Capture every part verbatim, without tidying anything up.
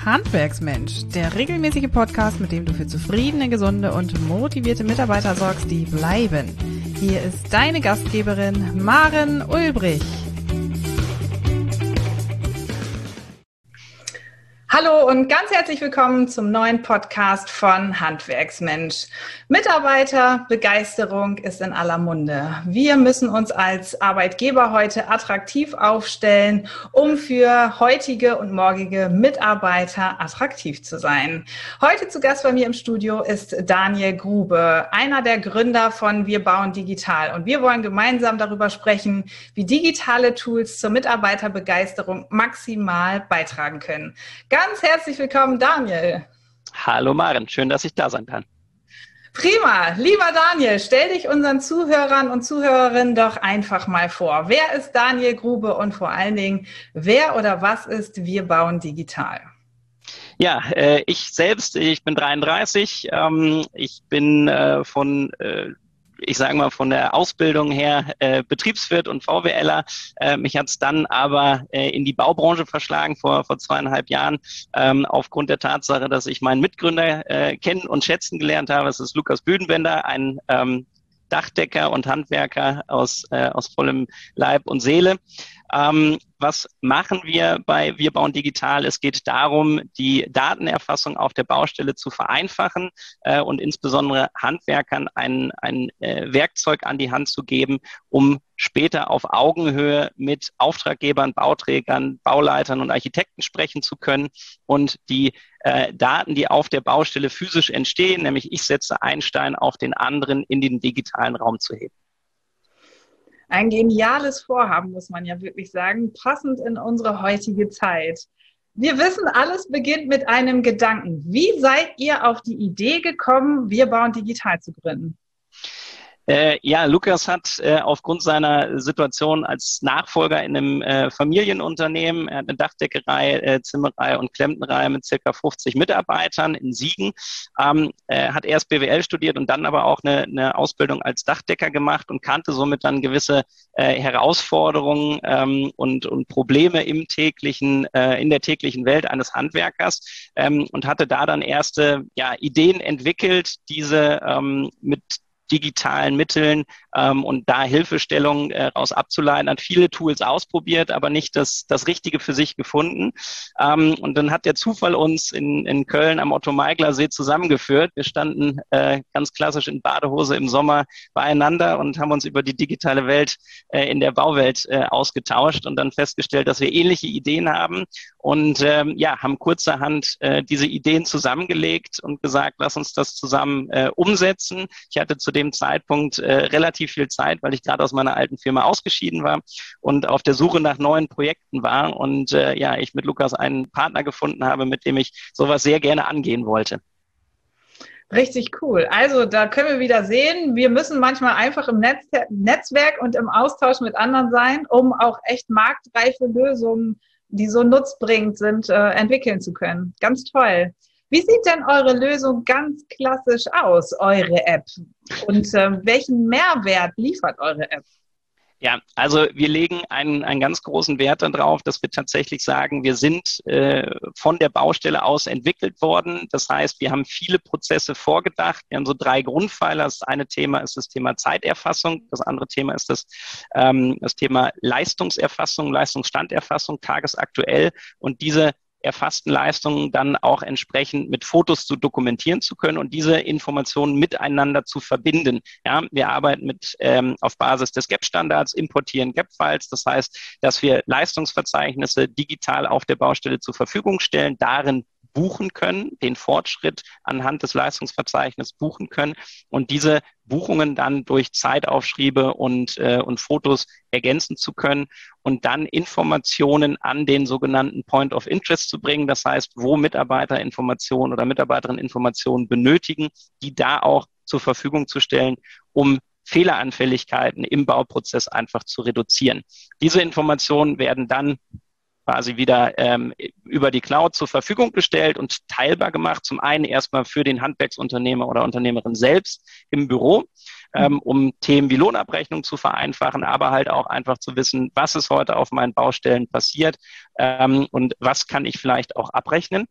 Handwerksmensch, der regelmäßige Podcast, mit dem du für zufriedene, gesunde und motivierte Mitarbeiter sorgst, die bleiben. Hier ist deine Gastgeberin Maren Ulbrich. Hallo und ganz herzlich willkommen zum neuen Podcast von Handwerksmensch. Mitarbeiterbegeisterung ist in aller Munde. Wir müssen uns als Arbeitgeber heute attraktiv aufstellen, um für heutige und morgige Mitarbeiter attraktiv zu sein. Heute zu Gast bei mir im Studio ist Daniel Grube, einer der Gründer von Wir bauen digital. Und wir wollen gemeinsam darüber sprechen, wie digitale Tools zur Mitarbeiterbegeisterung maximal beitragen können. Ganz herzlich willkommen, Daniel. Hallo Maren, schön, dass ich da sein kann. Prima. Lieber Daniel, stell dich unseren Zuhörern und Zuhörerinnen doch einfach mal vor. Wer ist Daniel Grube und vor allen Dingen, wer oder was ist Wir bauen digital? Ja, äh, ich selbst, ich bin dreiunddreißig. Ähm, ich bin äh, von... Äh, ich sage mal von der Ausbildung her äh, Betriebswirt und VWLer. Äh, mich hat es dann aber äh, in die Baubranche verschlagen vor vor zweieinhalb Jahren, ähm, aufgrund der Tatsache, dass ich meinen Mitgründer äh, kennen und schätzen gelernt habe. Es ist Lukas Büdenbender, ein ähm, Dachdecker und Handwerker aus äh, aus vollem Leib und Seele. Ähm, was machen wir bei Wir bauen digital? Es geht darum, die Datenerfassung auf der Baustelle zu vereinfachen äh, und insbesondere Handwerkern ein, ein äh, Werkzeug an die Hand zu geben, um später auf Augenhöhe mit Auftraggebern, Bauträgern, Bauleitern und Architekten sprechen zu können und die äh, Daten, die auf der Baustelle physisch entstehen, nämlich ich setze einen Stein auf den anderen, in den digitalen Raum zu heben. Ein geniales Vorhaben, muss man ja wirklich sagen, passend in unsere heutige Zeit. Wir wissen, alles beginnt mit einem Gedanken. Wie seid ihr auf die Idee gekommen, Wir bauen digital zu gründen? Äh, ja, Lukas hat äh, aufgrund seiner Situation als Nachfolger in einem äh, Familienunternehmen, er hat eine Dachdeckerei, äh, Zimmerei und Klempnerei mit circa fünfzig Mitarbeitern in Siegen, ähm, äh, hat erst B W L studiert und dann aber auch eine, eine Ausbildung als Dachdecker gemacht und kannte somit dann gewisse äh, Herausforderungen ähm, und, und Probleme im täglichen, äh, in der täglichen Welt eines Handwerkers ähm, und hatte da dann erste ja, Ideen entwickelt, diese ähm, mit digitalen Mitteln ähm, und da Hilfestellung äh, raus abzuleiten, hat viele Tools ausprobiert, aber nicht das das Richtige für sich gefunden. Ähm, und dann hat der Zufall uns in, in Köln am Otto-Meigler-See zusammengeführt. Wir standen äh, ganz klassisch in Badehose im Sommer beieinander und haben uns über die digitale Welt äh, in der Bauwelt äh, ausgetauscht und dann festgestellt, dass wir ähnliche Ideen haben und ähm, ja, haben kurzerhand äh, diese Ideen zusammengelegt und gesagt, lass uns das zusammen äh, umsetzen. Ich hatte zu dem Zeitpunkt äh, relativ viel Zeit, weil ich gerade aus meiner alten Firma ausgeschieden war und auf der Suche nach neuen Projekten war und äh, ja, ich mit Lukas einen Partner gefunden habe, mit dem ich sowas sehr gerne angehen wollte. Richtig cool. Also da können wir wieder sehen, wir müssen manchmal einfach im Netz, Netzwerk und im Austausch mit anderen sein, um auch echt marktreife Lösungen, die so nutzbringend sind, äh, entwickeln zu können. Ganz toll. Wie sieht denn eure Lösung ganz klassisch aus, eure App? Und äh, welchen Mehrwert liefert eure App? Ja, also wir legen einen, einen ganz großen Wert darauf, dass wir tatsächlich sagen, wir sind äh, von der Baustelle aus entwickelt worden. Das heißt, wir haben viele Prozesse vorgedacht. Wir haben so drei Grundpfeiler. Das eine Thema ist das Thema Zeiterfassung. Das andere Thema ist das, ähm, das Thema Leistungserfassung, Leistungsstanderfassung, tagesaktuell. Und diese erfassten Leistungen dann auch entsprechend mit Fotos zu dokumentieren zu können und diese Informationen miteinander zu verbinden. Ja, wir arbeiten mit ähm, auf Basis des G A P-Standards, importieren G A P-Files. Das heißt, dass wir Leistungsverzeichnisse digital auf der Baustelle zur Verfügung stellen, darin buchen können, den Fortschritt anhand des Leistungsverzeichnisses buchen können und diese Buchungen dann durch Zeitaufschriebe und, äh, und Fotos ergänzen zu können und dann Informationen an den sogenannten Point of Interest zu bringen. Das heißt, wo Mitarbeiter Informationen oder Mitarbeiterinnen Informationen benötigen, die da auch zur Verfügung zu stellen, um Fehleranfälligkeiten im Bauprozess einfach zu reduzieren. Diese Informationen werden dann quasi wieder ähm, über die Cloud zur Verfügung gestellt und teilbar gemacht. Zum einen erstmal für den Handwerksunternehmer oder Unternehmerin selbst im Büro, ähm, um Themen wie Lohnabrechnung zu vereinfachen, aber halt auch einfach zu wissen, was ist heute auf meinen Baustellen passiert ähm, und was kann ich vielleicht auch abrechnen.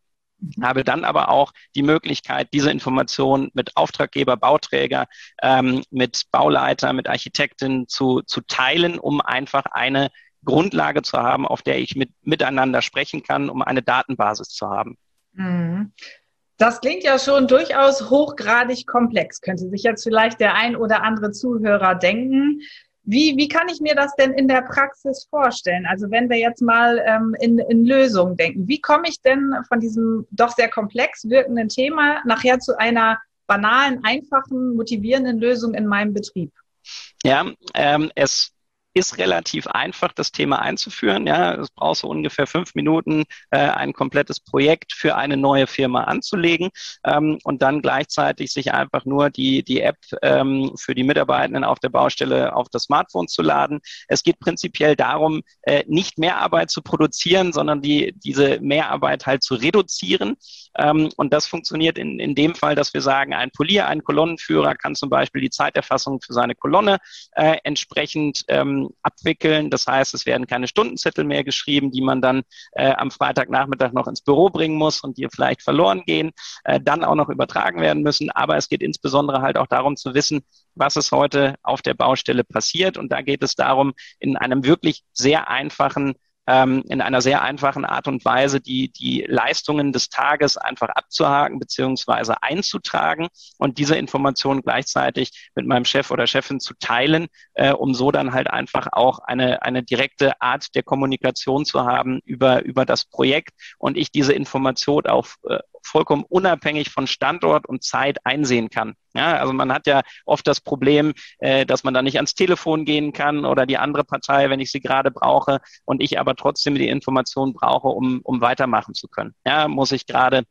habe dann aber auch die Möglichkeit, diese Informationen mit Auftraggeber, Bauträger, ähm, mit Bauleiter, mit Architekten zu, zu teilen, um einfach eine Grundlage zu haben, auf der ich mit, miteinander sprechen kann, um eine Datenbasis zu haben. Mhm. Das klingt ja schon durchaus hochgradig komplex, könnte sich jetzt vielleicht der ein oder andere Zuhörer denken. Wie, wie kann ich mir das denn in der Praxis vorstellen? Also wenn wir jetzt mal ähm, in, in Lösungen denken, wie komme ich denn von diesem doch sehr komplex wirkenden Thema nachher zu einer banalen, einfachen, motivierenden Lösung in meinem Betrieb? Ja, ähm, es ist relativ einfach, das Thema einzuführen. Ja, es braucht so ungefähr fünf Minuten, äh, ein komplettes Projekt für eine neue Firma anzulegen ähm, und dann gleichzeitig sich einfach nur die die App ähm, für die Mitarbeitenden auf der Baustelle auf das Smartphone zu laden. Es geht prinzipiell darum, äh, nicht Mehrarbeit zu produzieren, sondern die diese Mehrarbeit halt zu reduzieren. Ähm, und das funktioniert in in dem Fall, dass wir sagen, ein Polier, ein Kolonnenführer kann zum Beispiel die Zeiterfassung für seine Kolonne äh, entsprechend ähm, abwickeln. Das heißt, es werden keine Stundenzettel mehr geschrieben, die man dann äh, am Freitagnachmittag noch ins Büro bringen muss und die vielleicht verloren gehen, äh, dann auch noch übertragen werden müssen. Aber es geht insbesondere halt auch darum zu wissen, was ist heute auf der Baustelle passiert. Und da geht es darum, in einem wirklich sehr einfachen ähm, in einer sehr einfachen Art und Weise die die Leistungen des Tages einfach abzuhaken beziehungsweise einzutragen und diese Informationen gleichzeitig mit meinem Chef oder Chefin zu teilen, äh, um so dann halt einfach auch eine eine direkte Art der Kommunikation zu haben über über das Projekt und ich diese Information auf äh, vollkommen unabhängig von Standort und Zeit einsehen kann. Ja, also man hat ja oft das Problem, äh, dass man da nicht ans Telefon gehen kann oder die andere Partei, wenn ich sie gerade brauche und ich aber trotzdem die Information brauche, um um weitermachen zu können. Ja, muss ich gerade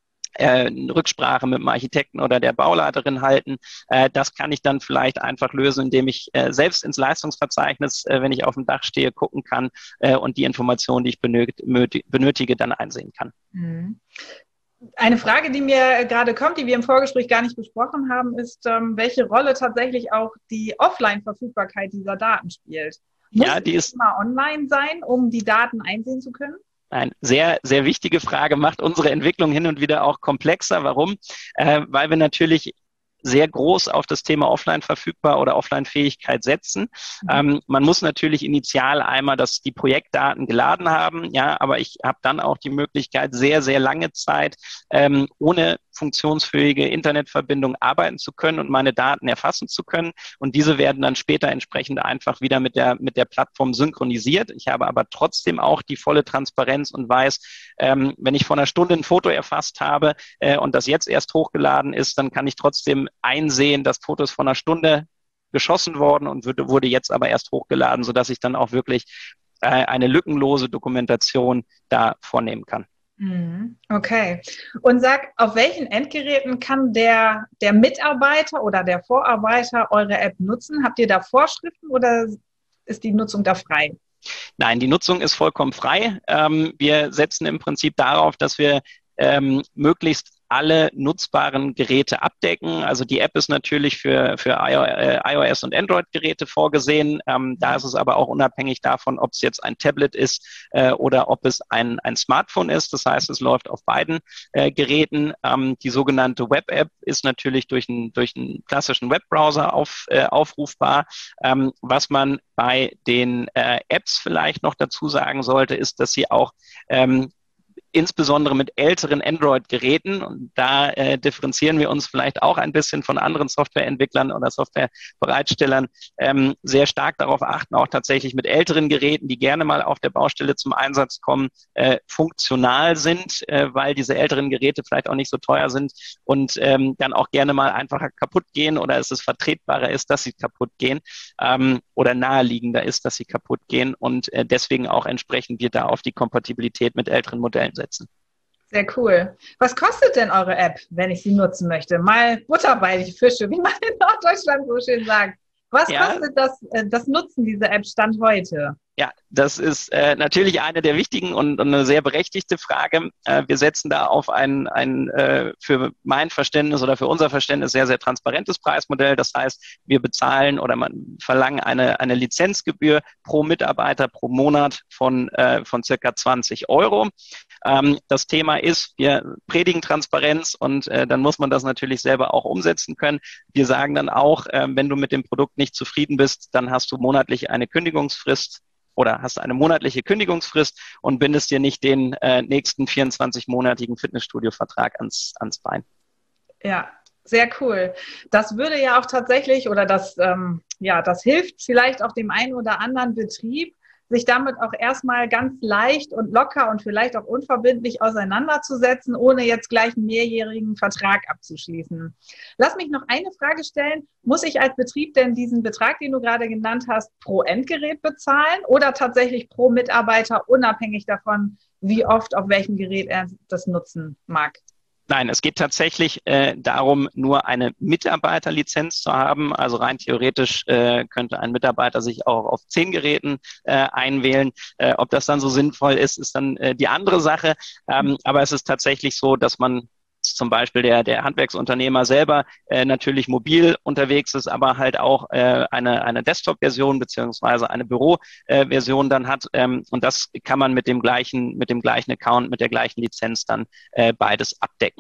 äh, eine Rücksprache mit dem Architekten oder der Bauleiterin halten. Äh, das kann ich dann vielleicht einfach lösen, indem ich äh, selbst ins Leistungsverzeichnis, äh, wenn ich auf dem Dach stehe, gucken kann äh, und die Informationen, die ich benötige, benötige dann einsehen kann. Mhm. Eine Frage, die mir gerade kommt, die wir im Vorgespräch gar nicht besprochen haben, ist, ähm, welche Rolle tatsächlich auch die Offline-Verfügbarkeit dieser Daten spielt. Muss ja, die es ist immer online sein, um die Daten einsehen zu können? Eine sehr, sehr wichtige Frage, macht unsere Entwicklung hin und wieder auch komplexer. Warum? Äh, weil wir natürlich sehr groß auf das Thema Offline verfügbar oder Offline-Fähigkeit setzen. Mhm. Ähm, man muss natürlich initial einmal das, die Projektdaten geladen haben, ja, aber ich habe dann auch die Möglichkeit, sehr, sehr lange Zeit ähm, ohne funktionsfähige Internetverbindung arbeiten zu können und meine Daten erfassen zu können. Und diese werden dann später entsprechend einfach wieder mit der, mit der Plattform synchronisiert. Ich habe aber trotzdem auch die volle Transparenz und weiß, ähm, wenn ich vor einer Stunde ein Foto erfasst habe äh, und das jetzt erst hochgeladen ist, dann kann ich trotzdem einsehen, das Foto ist vor einer Stunde geschossen worden und wurde, wurde jetzt aber erst hochgeladen, sodass ich dann auch wirklich äh, eine lückenlose Dokumentation da vornehmen kann. Okay. Und sag, auf welchen Endgeräten kann der, der Mitarbeiter oder der Vorarbeiter eure App nutzen? Habt ihr da Vorschriften oder ist die Nutzung da frei? Nein, die Nutzung ist vollkommen frei. Ähm, wir setzen im Prinzip darauf, dass wir ähm, möglichst alle nutzbaren Geräte abdecken. Also die App ist natürlich für, für iOS und Android-Geräte vorgesehen. Ähm, da ist es aber auch unabhängig davon, ob es jetzt ein Tablet ist äh, oder ob es ein, ein Smartphone ist. Das heißt, es läuft auf beiden äh, Geräten. Ähm, die sogenannte Web-App ist natürlich durch einen, durch einen klassischen Webbrowser auf, äh, aufrufbar. Ähm, was man bei den äh, Apps vielleicht noch dazu sagen sollte, ist, dass sie auch ähm, insbesondere mit älteren Android-Geräten, und da äh, differenzieren wir uns vielleicht auch ein bisschen von anderen Softwareentwicklern oder Softwarebereitstellern, ähm, sehr stark darauf achten, auch tatsächlich mit älteren Geräten, die gerne mal auf der Baustelle zum Einsatz kommen, äh, funktional sind, äh, weil diese älteren Geräte vielleicht auch nicht so teuer sind und ähm, dann auch gerne mal einfacher kaputt gehen oder es ist vertretbarer ist, dass sie kaputt gehen ähm, oder naheliegender ist, dass sie kaputt gehen und äh, deswegen auch entsprechend wir da auf die Kompatibilität mit älteren Modellen setzen. Sehr cool. Was kostet denn eure App, wenn ich sie nutzen möchte? Mal Butter bei die Fische, wie man in Norddeutschland so schön sagt. Was ja. kostet das, das Nutzen dieser App Stand heute? Ja, das ist äh, natürlich eine der wichtigen und, und eine sehr berechtigte Frage. Äh, wir setzen da auf ein, ein äh, für mein Verständnis oder für unser Verständnis sehr, sehr transparentes Preismodell. Das heißt, wir bezahlen oder man verlangen eine, eine Lizenzgebühr pro Mitarbeiter pro Monat von, äh, von circa zwanzig Euro. Ähm, das Thema ist, wir predigen Transparenz und äh, dann muss man das natürlich selber auch umsetzen können. Wir sagen dann auch, äh, wenn du mit dem Produkt nicht zufrieden bist, dann hast du monatlich eine Kündigungsfrist oder hast eine monatliche Kündigungsfrist und bindest dir nicht den äh, nächsten vierundzwanzig-monatigen Fitnessstudio-Vertrag ans, ans Bein. Ja, sehr cool. Das würde ja auch tatsächlich oder das, ähm, ja, das hilft vielleicht auch dem einen oder anderen Betrieb, sich damit auch erstmal ganz leicht und locker und vielleicht auch unverbindlich auseinanderzusetzen, ohne jetzt gleich einen mehrjährigen Vertrag abzuschließen. Lass mich noch eine Frage stellen. Muss ich als Betrieb denn diesen Betrag, den du gerade genannt hast, pro Endgerät bezahlen oder tatsächlich pro Mitarbeiter, unabhängig davon, wie oft auf welchem Gerät er das nutzen mag? Nein, es geht tatsächlich äh, darum, nur eine Mitarbeiterlizenz zu haben. Also rein theoretisch äh, könnte ein Mitarbeiter sich auch auf zehn Geräten äh, einwählen. Äh, ob das dann so sinnvoll ist, ist dann äh, die andere Sache. Ähm, aber es ist tatsächlich so, dass man zum Beispiel der, der Handwerksunternehmer selber äh, natürlich mobil unterwegs ist, aber halt auch äh, eine, eine Desktop-Version beziehungsweise eine Büro-Version äh, dann hat. Ähm, und das kann man mit dem gleichen, mit dem gleichen Account, mit der gleichen Lizenz dann äh, beides abdecken.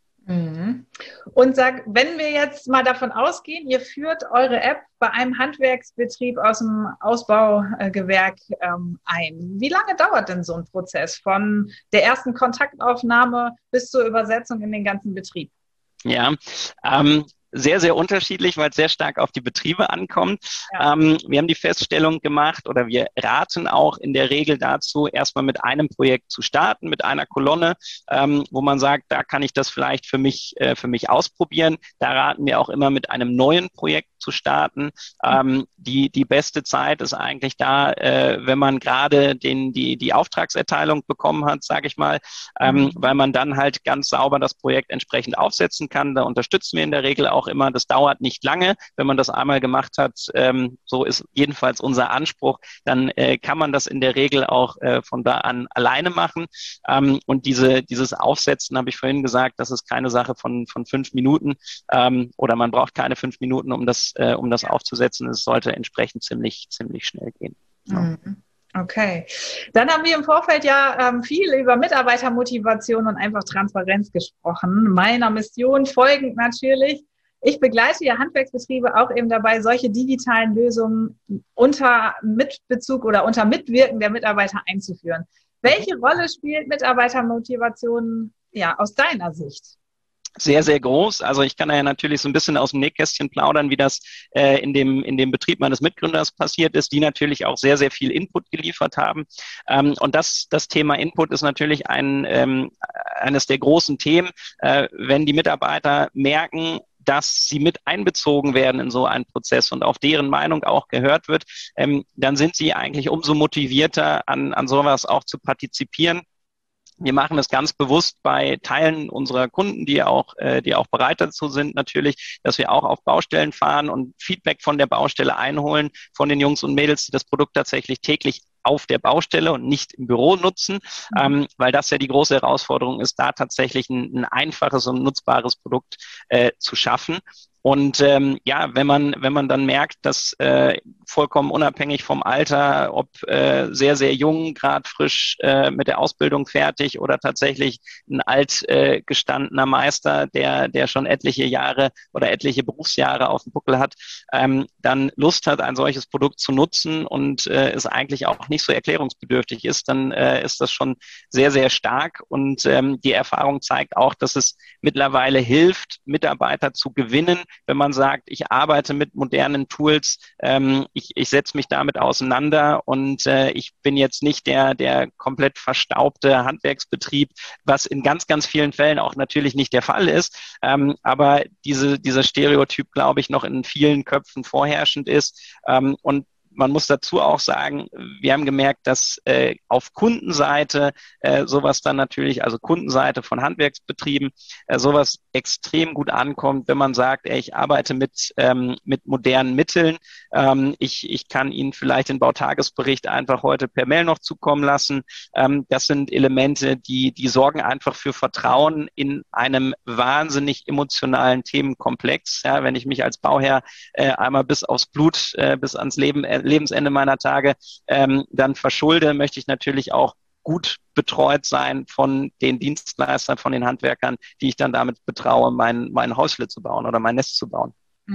Mhm. Und sag, wenn wir jetzt mal davon ausgehen, ihr führt eure App bei einem Handwerksbetrieb aus dem Ausbaugewerk ähm, ein. Wie lange dauert denn so ein Prozess von der ersten Kontaktaufnahme bis zur Übersetzung in den ganzen Betrieb? Ja, ähm, sehr, sehr unterschiedlich, weil es sehr stark auf die Betriebe ankommt. Ja. Ähm, wir haben die Feststellung gemacht oder wir raten auch in der Regel dazu, erstmal mit einem Projekt zu starten, mit einer Kolonne, ähm, wo man sagt, da kann ich das vielleicht für mich, äh, für mich ausprobieren. Da raten wir auch immer mit einem neuen Projekt zu starten. Ähm, die, die beste Zeit ist eigentlich da, äh, wenn man gerade den, die, die Auftragserteilung bekommen hat, sage ich mal, ähm, mhm. weil man dann halt ganz sauber das Projekt entsprechend aufsetzen kann. Da unterstützen wir in der Regel auch immer. Das dauert nicht lange. Wenn man das einmal gemacht hat, ähm, so ist jedenfalls unser Anspruch, dann äh, kann man das in der Regel auch äh, von da an alleine machen. Ähm, und diese, dieses Aufsetzen, habe ich vorhin gesagt, das ist keine Sache von, von fünf Minuten ähm, oder man braucht keine fünf Minuten, um das, äh, um das aufzusetzen. Es sollte entsprechend ziemlich, ziemlich schnell gehen. Ja. Mhm. Okay. Dann haben wir im Vorfeld ja ähm, viel über Mitarbeitermotivation und einfach Transparenz gesprochen. Meiner Mission folgend natürlich. Ich begleite ja Handwerksbetriebe auch eben dabei, solche digitalen Lösungen unter Mitbezug oder unter Mitwirken der Mitarbeiter einzuführen. Welche Rolle spielt Mitarbeitermotivation ja aus deiner Sicht? Sehr, sehr groß. Also ich kann ja natürlich so ein bisschen aus dem Nähkästchen plaudern, wie das äh, in dem in dem Betrieb meines Mitgründers passiert ist, die natürlich auch sehr, sehr viel Input geliefert haben. Ähm, und das das Thema Input ist natürlich ein ähm, eines der großen Themen, äh, wenn die Mitarbeiter merken, dass sie mit einbezogen werden in so einen Prozess und auf deren Meinung auch gehört wird, ähm, dann sind sie eigentlich umso motivierter, an an sowas auch zu partizipieren. Wir machen es ganz bewusst bei Teilen unserer Kunden, die auch, äh, die auch bereit dazu sind, natürlich, dass wir auch auf Baustellen fahren und Feedback von der Baustelle einholen, von den Jungs und Mädels, die das Produkt tatsächlich täglich auf der Baustelle und nicht im Büro nutzen, mhm. ähm, weil das ja die große Herausforderung ist, da tatsächlich ein, ein einfaches und nutzbares Produkt äh, zu schaffen. Und ähm, ja, wenn man wenn man dann merkt, dass äh, vollkommen unabhängig vom Alter, ob äh, sehr, sehr jung, gerade frisch äh, mit der Ausbildung fertig oder tatsächlich ein alt äh, gestandener Meister, der der schon etliche Jahre oder etliche Berufsjahre auf dem Buckel hat, ähm, dann Lust hat, ein solches Produkt zu nutzen und äh, es eigentlich auch nicht so erklärungsbedürftig ist, dann äh, ist das schon sehr, sehr stark. Und ähm, die Erfahrung zeigt auch, dass es mittlerweile hilft, Mitarbeiter zu gewinnen, wenn man sagt, ich arbeite mit modernen Tools, ähm, ich, ich setze mich damit auseinander und äh, ich bin jetzt nicht der, der komplett verstaubte Handwerksbetrieb, was in ganz, ganz vielen Fällen auch natürlich nicht der Fall ist, ähm, aber diese, dieser Stereotyp, glaube ich, noch in vielen Köpfen vorherrschend ist ähm, und man muss dazu auch sagen, wir haben gemerkt, dass äh, auf Kundenseite äh, sowas dann natürlich, also Kundenseite von Handwerksbetrieben, äh, sowas extrem gut ankommt, wenn man sagt, ey, ich arbeite mit ähm, mit modernen Mitteln Ähm, ich, ich kann Ihnen vielleicht den Bautagesbericht einfach heute per Mail noch zukommen lassen. Ähm, das sind Elemente, die, die sorgen einfach für Vertrauen in einem wahnsinnig emotionalen Themenkomplex. Ja, wenn ich mich als Bauherr äh, einmal bis aufs Blut, äh, bis ans Leben, äh, Lebensende meiner Tage ähm, dann verschulde, möchte ich natürlich auch gut betreut sein von den Dienstleistern, von den Handwerkern, die ich dann damit betraue, mein, mein Häusle zu bauen oder mein Nest zu bauen.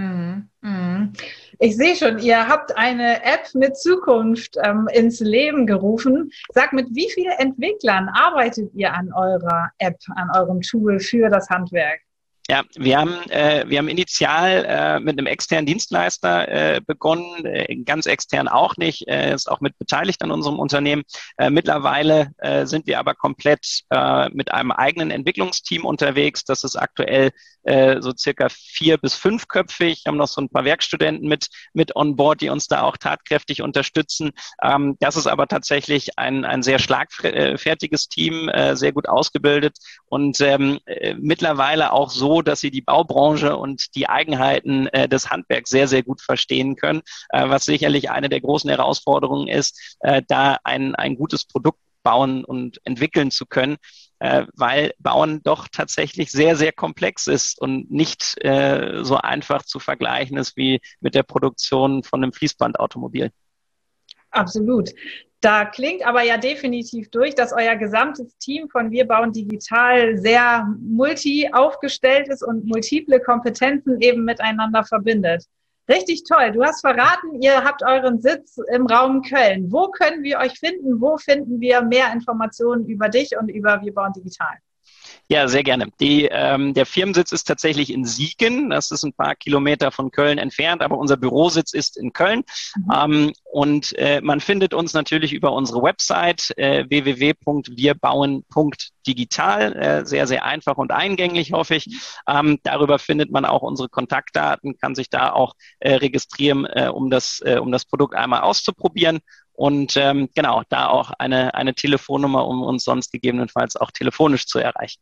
Ich sehe schon, ihr habt eine App mit Zukunft ähm, ins Leben gerufen. Sag, mit wie vielen Entwicklern arbeitet ihr an eurer App, an eurem Tool für das Handwerk? Ja, wir haben, äh, wir haben initial äh, mit einem externen Dienstleister äh, begonnen, äh, ganz extern auch nicht, äh, ist auch mit beteiligt an unserem Unternehmen. Äh, mittlerweile äh, sind wir aber komplett äh, mit einem eigenen Entwicklungsteam unterwegs. Das ist aktuell äh, so circa vier- bis fünfköpfig. Wir haben noch so ein paar Werkstudenten mit, mit on board, die uns da auch tatkräftig unterstützen. Ähm, das ist aber tatsächlich ein, ein sehr schlagfertiges Team, äh, sehr gut ausgebildet und ähm, äh, mittlerweile auch so, dass sie die Baubranche und die Eigenheiten äh, des Handwerks sehr, sehr gut verstehen können, äh, was sicherlich eine der großen Herausforderungen ist, äh, da ein, ein gutes Produkt bauen und entwickeln zu können, äh, weil Bauen doch tatsächlich sehr, sehr komplex ist und nicht äh, so einfach zu vergleichen ist wie mit der Produktion von einem Fließbandautomobil. Absolut. Da klingt aber ja definitiv durch, dass euer gesamtes Team von Wir bauen digital sehr multi aufgestellt ist und multiple Kompetenzen eben miteinander verbindet. Richtig toll. Du hast verraten, ihr habt euren Sitz im Raum Köln. Wo können wir euch finden? Wo finden wir mehr Informationen über dich und über Wir bauen digital? Ja, sehr gerne. Die, ähm, der Firmensitz ist tatsächlich in Siegen. Das ist ein paar Kilometer von Köln entfernt, aber unser Bürositz ist in Köln. Mhm. Ähm, und äh, man findet uns natürlich über unsere Website äh, w w w punkt wir bauen punkt digital. Äh, sehr, sehr einfach und eingänglich, hoffe ich. Ähm, darüber findet man auch unsere Kontaktdaten, kann sich da auch äh, registrieren, äh, um das, äh, um das Produkt einmal auszuprobieren. Und ähm, genau, da auch eine, eine Telefonnummer, um uns sonst gegebenenfalls auch telefonisch zu erreichen.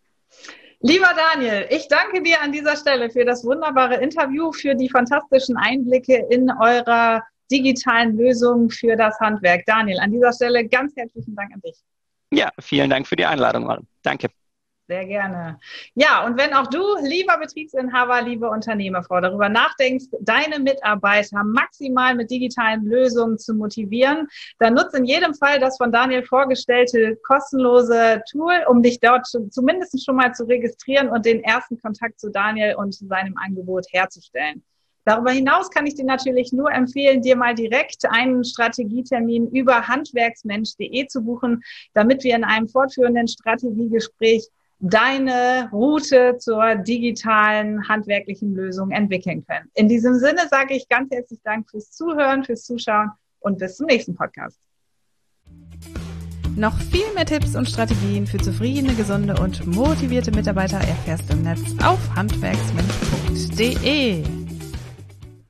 Lieber Daniel, ich danke dir an dieser Stelle für das wunderbare Interview, für die fantastischen Einblicke in eurer digitalen Lösung für das Handwerk. Daniel, an dieser Stelle ganz herzlichen Dank an dich. Ja, vielen Dank für die Einladung, Maren. Danke. Sehr gerne. Ja, und wenn auch du, lieber Betriebsinhaber, liebe Unternehmerfrau, darüber nachdenkst, deine Mitarbeiter maximal mit digitalen Lösungen zu motivieren, dann nutze in jedem Fall das von Daniel vorgestellte kostenlose Tool, um dich dort zumindest schon mal zu registrieren und den ersten Kontakt zu Daniel und seinem Angebot herzustellen. Darüber hinaus kann ich dir natürlich nur empfehlen, dir mal direkt einen Strategietermin über handwerksmensch punkt de zu buchen, damit wir in einem fortführenden Strategiegespräch deine Route zur digitalen handwerklichen Lösung entwickeln können. In diesem Sinne sage ich ganz herzlichen Dank fürs Zuhören, fürs Zuschauen und bis zum nächsten Podcast. Noch viel mehr Tipps und Strategien für zufriedene, gesunde und motivierte Mitarbeiter erfährst du im Netz auf handwerksmensch punkt de.